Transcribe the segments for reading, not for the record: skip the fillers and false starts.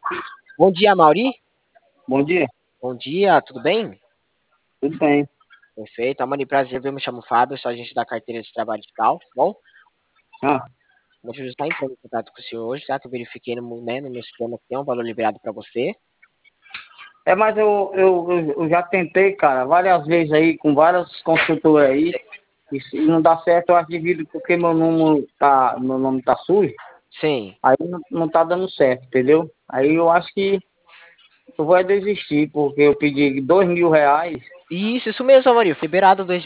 Bom dia, Mauri. Bom dia, Bom dia, tudo bem? tudo bem? Perfeito. Amani, prazer, eu me chamo Fábio, sou agente da carteira de trabalho fiscal, tá bom? Ah, O motivo de estar entrando em contato com o senhor hoje, tá? Que eu verifiquei no meu sistema que tem um valor liberado para você. mas eu já tentei, cara, várias vezes aí, com várias consultoras aí, e se não dá certo, eu acho devido porque meu nome tá sujo, Sim. aí não tá dando certo, entendeu? Aí eu acho que eu vou desistir, porque eu pedi R$ 2.000. Isso mesmo, Amari. Foi liberado R$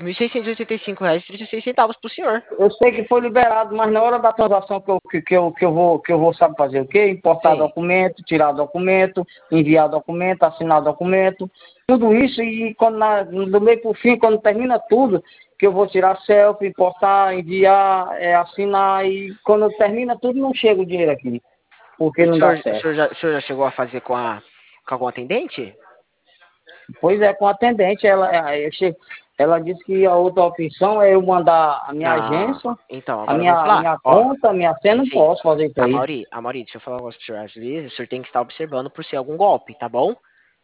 2.685,36 pro senhor. Eu sei que foi liberado, mas na hora da transação que eu vou, sabe fazer o quê? Importar Sim. documento, tirar documento, enviar documento, assinar documento, tudo isso e do meio pro fim, quando termina tudo, que eu vou tirar selfie, importar, enviar, assinar e quando termina tudo não chega o dinheiro aqui, O porque não dá senhor, o certo. senhor já, o senhor já chegou a fazer com algum atendente? Pois é, com a atendente, ela disse que a outra opção é eu mandar a minha Não. agência, Então, a agora eu vou minha, a falar. minha Ó, conta, a minha senha, não sim. posso fazer isso aí. Amaury, deixa eu falar um negócio pro senhor. Às vezes, o senhor tem que estar observando por ser algum golpe, tá bom?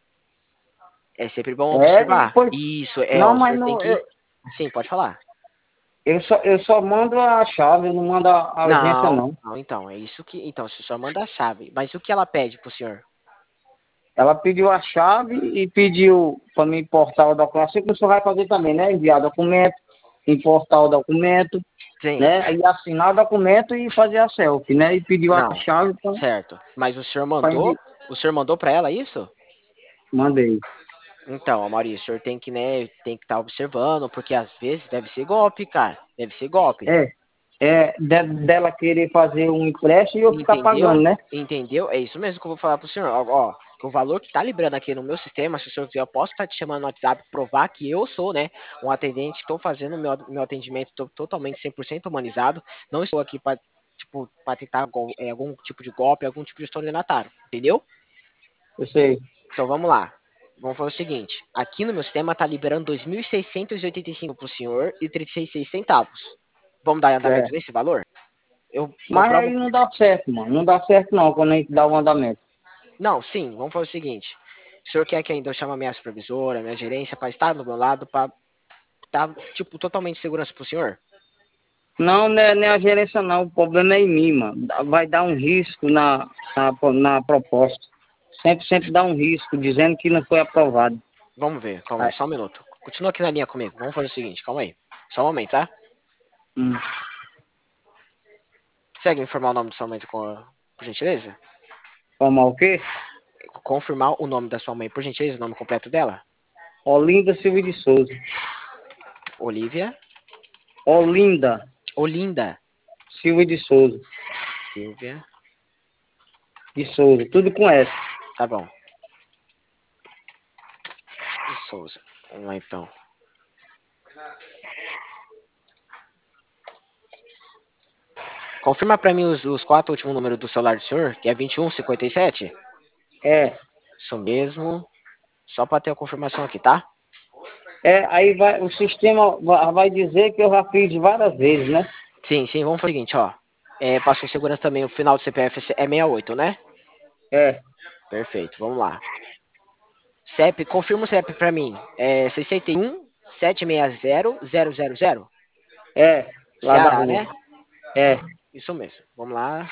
É sempre bom E observar. pois, Isso, não, o mas senhor tem não, que. Sim, pode falar. eu só mando a chave, eu não mando a agência, Não, não. não, então, é isso que. Então, o senhor manda a chave. Mas o que ela pede pro senhor? Ela pediu a chave e pediu para me importar o documento, assim que o senhor vai fazer também, né? Enviar documento, importar o documento, Sim. né? E assinar o documento e fazer a selfie, né? E pediu a Não, chave certo. Mas o senhor para mandou? enviar. O senhor mandou pra ela isso? Mandei. Então, Maurício, o senhor tem que, né, tem que estar observando, porque às vezes deve ser golpe, cara. Deve ser golpe. É, dela querer fazer um empréstimo e eu ficar pagando, Entendeu? né? Entendeu? É isso mesmo que eu vou falar pro senhor. Ó, que o valor que tá liberando aqui no meu sistema, se o senhor quiser, eu posso estar te chamando no WhatsApp, provar que eu sou, né, um atendente, estou fazendo meu atendimento totalmente 100% humanizado. Não estou aqui para tipo, para tentar algum tipo de golpe, algum tipo de estelionatário, entendeu? Eu sei. Então vamos lá. Vamos fazer o seguinte: aqui no meu sistema tá liberando 2.685 pro senhor e 36 centavos. Vamos dar andamento É. nesse valor? Eu Mas comprovo. aí não dá certo, mano. Não dá certo não quando a gente dá o andamento. Não, sim, vamos fazer o seguinte. O senhor quer que ainda eu chame a minha supervisora, a minha gerência, para estar do meu lado, para dar, tipo, totalmente segurança pro senhor? Não, não é a gerência não. O problema é em mim, mano. Vai dar um risco na proposta. Sempre dá um risco, dizendo que não foi aprovado. Vamos ver, calma aí, Aí, só um minuto. Continua aqui na linha comigo. Vamos fazer o seguinte, calma aí. Só um momento, tá? hum. Consegue informar o nome da sua mãe, por gentileza? Formar o quê? Confirmar o nome da sua mãe, por gentileza, o nome completo dela? Olinda Silva de Souza. Olivia. Olinda Olinda. Silva de Souza. Silvia. De Souza. Tudo com S. Tá bom. De Souza. Vamos lá então. Confirma pra mim os quatro últimos números do celular do senhor, que é 2157. É. Isso mesmo. Só pra ter a confirmação aqui, tá? Aí o sistema vai dizer que eu já fiz várias vezes, né? Sim, sim, vamos fazer o seguinte, ó. Passou em segurança também, o final do CPF é 68, né? É. Perfeito, vamos lá. CEP, confirma o CEP pra mim. É 61 760 000. É. Lá da Ceará, rua. né? É. Isso mesmo. Vamos lá.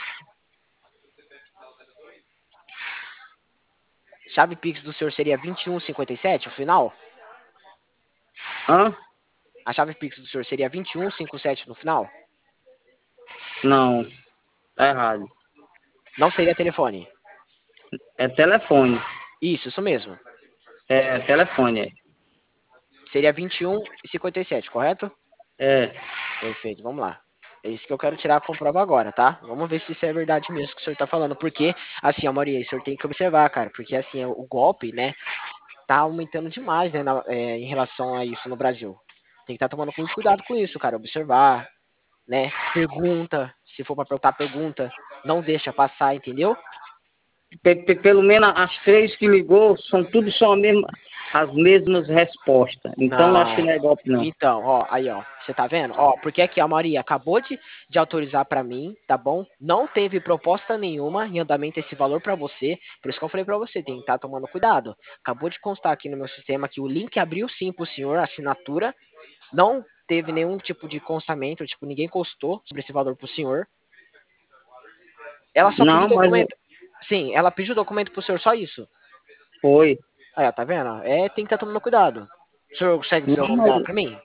Chave Pix do senhor seria 2157, o final? Hã? A chave Pix do senhor seria 2157 no final? Não. Tá errado. Não seria telefone. É telefone. Isso mesmo. É telefone. Seria 2157, correto? É. Perfeito, vamos lá. É isso que eu quero tirar com prova agora, tá? Vamos ver se isso é verdade mesmo que o senhor tá falando. Porque, assim, ó, Maria, o senhor tem que observar, cara. Porque, assim, o golpe, né, tá aumentando demais, né, em relação a isso no Brasil. Tem que estar tomando muito cuidado com isso, cara. Observar, né? Pergunta. Se for pra perguntar, pergunta. Não deixa passar, entendeu? Pelo menos as três que ligou são tudo só a mesma. as mesmas respostas. Então, eu acho que Não. não é golpe, não. Então, ó, aí, ó, você tá vendo? Ó, porque aqui a Maria acabou de autorizar pra mim, tá bom? Não teve proposta nenhuma em andamento esse valor pra você, por isso que eu falei pra você, tem que estar tomando cuidado. Acabou de constar aqui no meu sistema que o link abriu sim pro senhor, a assinatura, não teve nenhum tipo de constamento, tipo, ninguém constou sobre esse valor pro senhor. Ela só pediu Não, mas documento. Sim, ela pediu documento pro senhor, só isso. foi. Aí, ó, tá vendo? É, tem que estar tomando cuidado. O senhor consegue dizer o Não, nome mas dela pra mim?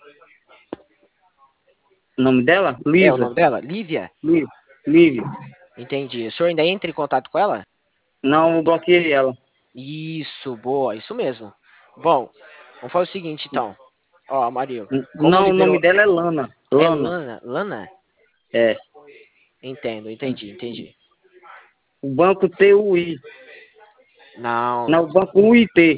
o nome dela? É o Lisa. nome dela? Lívia? Lívia. Lívia. Entendi. O senhor ainda entra em contato com ela? Não, eu bloqueei ela. Isso, boa, isso mesmo. Bom, vamos fazer o seguinte então. Ó, Maria, como Não, o nome liberou. dela é Lana. É Lana. Lana? Lana? É. Entendo, entendi. O banco TUI. Não, Não, o banco UIT.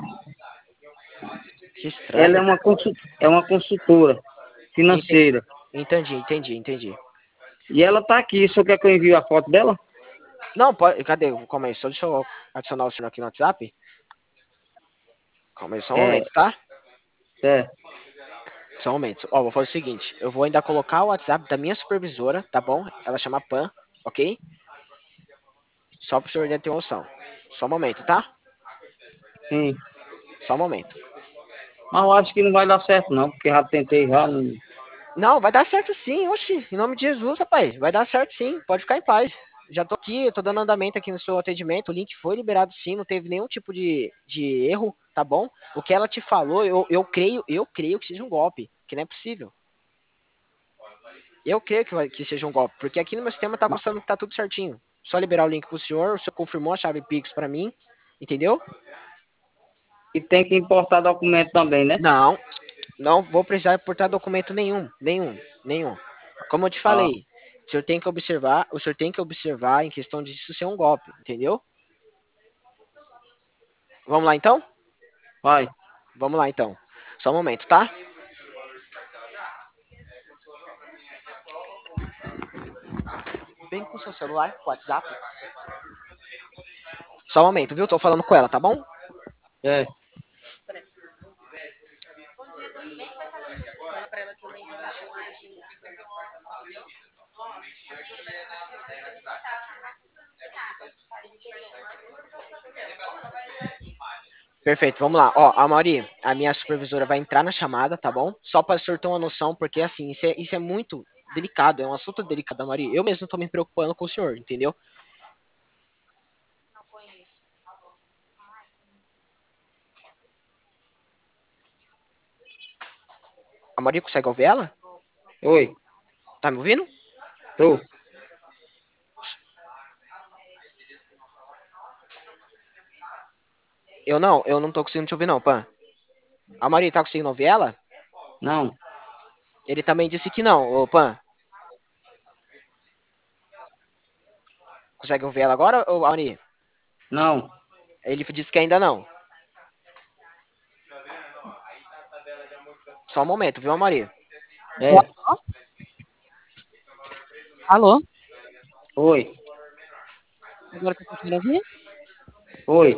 que Ela estranho. é uma consultora Enten- financeira. Entendi. E ela tá aqui. Só quer que eu envie a foto dela? Não, pode. Cadê? Calma aí, só deixa eu adicionar o senhor aqui no WhatsApp. Calma aí, só um É, momento, tá? é. Só um momento. Ó, vou fazer o seguinte: eu vou ainda colocar o WhatsApp da minha supervisora, tá bom? Ela chama Pan, ok? Só pro senhor ter uma noção. Só um momento, tá? Sim. Só um momento. Mas eu acho que não vai dar certo, não. Porque já tentei já. Não, vai dar certo sim, oxi, em nome de Jesus, rapaz, vai dar certo sim, pode ficar em paz. Já tô aqui, eu tô dando andamento aqui no seu atendimento, o link foi liberado sim, não teve nenhum tipo de erro, tá bom? O que ela te falou, eu creio que seja um golpe, que não é possível. Eu creio que seja um golpe, porque aqui no meu sistema tá mostrando que tá tudo certinho. Só liberar o link pro senhor, o senhor confirmou a chave Pix pra mim, entendeu? E tem que importar documento também, né? Não, não vou precisar importar documento nenhum. Como eu te Ah, falei, o senhor tem que observar em questão de isso ser um golpe, entendeu? Vamos lá então? vai. Vamos lá então. Só um momento, tá? Vem com o seu celular, com o WhatsApp. Só um momento, viu? Tô falando com ela, tá bom? É. Perfeito, vamos lá. Ó, a Mauri, a minha supervisora vai entrar na chamada, tá bom? Só para o senhor ter uma noção, porque assim, isso é muito delicado, é um assunto delicado, Mauri. Eu mesmo tô me preocupando com o senhor, entendeu? A Mauri consegue ouvir ela? Oi. Tá me ouvindo? Tô. Eu não tô conseguindo te ouvir não, Pan. A Mauri tá conseguindo ouvir ela? Não. Ele também disse que não, ô Pan. Consegue ouvir ela agora, ô Mauri? Não. Ele disse que ainda não. Só um momento, viu, Mauri? É. Alô? Oi. Agora tá conseguindo ouvir? Oi.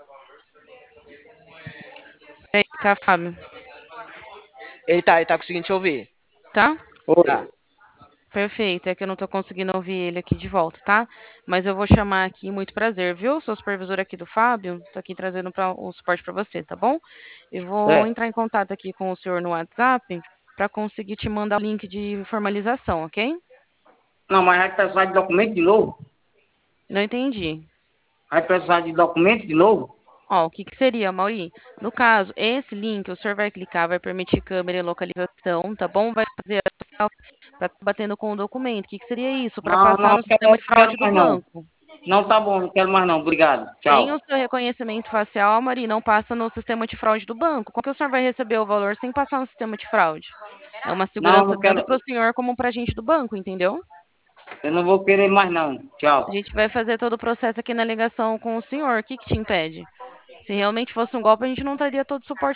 Eita, Fábio. Ele tá conseguindo te ouvir. Tá? Oi. Tá. Perfeito. É que eu não tô conseguindo ouvir ele aqui de volta, tá? Mas eu vou chamar aqui, muito prazer, viu? Sou supervisora aqui do Fábio. Tô aqui trazendo o suporte para você, tá bom? Eu vou É. entrar em contato aqui com o senhor no WhatsApp para conseguir te mandar o link de formalização, ok? Não, mas vai precisar de documento de novo? Não entendi. Vai precisar de documento de novo? Ó, o que que seria, Mauri? No caso, esse link, o senhor vai clicar, vai permitir câmera e localização, tá bom? Vai fazer para estar batendo com o documento. O que que seria isso? Para Não, passar não no quero, sistema de não quero fraude do mais não. banco. Não tá bom, não quero mais não. Obrigado. Sem Tchau. o seu reconhecimento facial, Mauri, não passa no sistema de fraude do banco. Como que o senhor vai receber o valor sem passar no sistema de fraude? É uma Não, segurança não tanto quero. para o senhor como para a gente do banco, entendeu? Eu não vou querer mais não. A Tchau. gente vai fazer todo o processo aqui na ligação com o senhor. O que que te impede? Se realmente fosse um golpe, a gente não teria todo o suporte